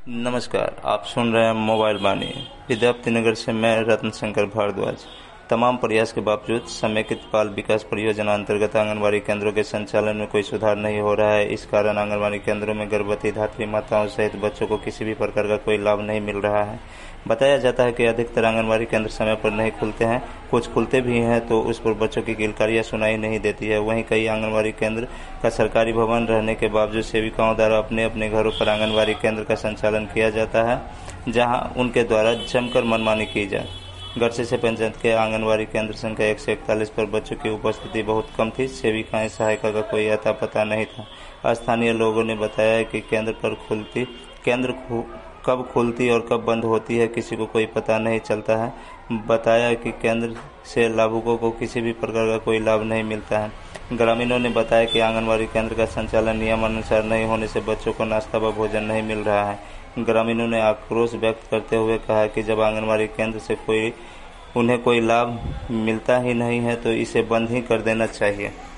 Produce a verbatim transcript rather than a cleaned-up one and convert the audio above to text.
नमस्कार, आप सुन रहे हैं मोबाइल वाणी। विद्यापति नगर से मैं रत्न शंकर भारद्वाज। तमाम प्रयास के बावजूद समेकित बाल विकास परियोजना अंतर्गत आंगनबाड़ी केंद्रों के संचालन में कोई सुधार नहीं हो रहा है। इस कारण आंगनबाड़ी केंद्रों में गर्भवती धात्री माताओं सहित बच्चों को किसी भी प्रकार का कोई लाभ नहीं मिल रहा है। बताया जाता है कि अधिकतर आंगनबाड़ी केंद्र समय पर नहीं खुलते हैं, कुछ खुलते भी हैं तो उस पर बच्चों की किलकारियां सुनाई नहीं देती है। वहीं कई आंगनबाड़ी केंद्र का सरकारी भवन रहने के बावजूद सेविकाओं द्वारा अपने अपने घरों पर आंगनबाड़ी केंद्र का संचालन किया जाता है, जहां उनके द्वारा जमकर मनमानी की जाए। गढ़से से पंचायत के आंगनबाड़ी केंद्र संख्या एक सौ इकतालीस पर बच्चों की उपस्थिति बहुत कम थी। सेविकाएं सहायिका का कोई अता पता नहीं था। स्थानीय लोगों ने बताया कि केंद्र पर खुलती केंद्र कब खुलती और कब बंद होती है किसी को कोई पता नहीं चलता है। बताया कि केंद्र से लाभुकों को किसी भी प्रकार का कोई लाभ नहीं मिलता है। ग्रामीणों ने बताया कि आंगनबाड़ी केंद्र का संचालन नियमानुसार नहीं होने से बच्चों को नाश्ता व भोजन नहीं मिल रहा है। ग्रामीणों ने आक्रोश व्यक्त करते हुए कहा कि जब आंगनबाड़ी केंद्र से कोई उन्हें कोई लाभ मिलता ही नहीं है तो इसे बंद ही कर देना चाहिए।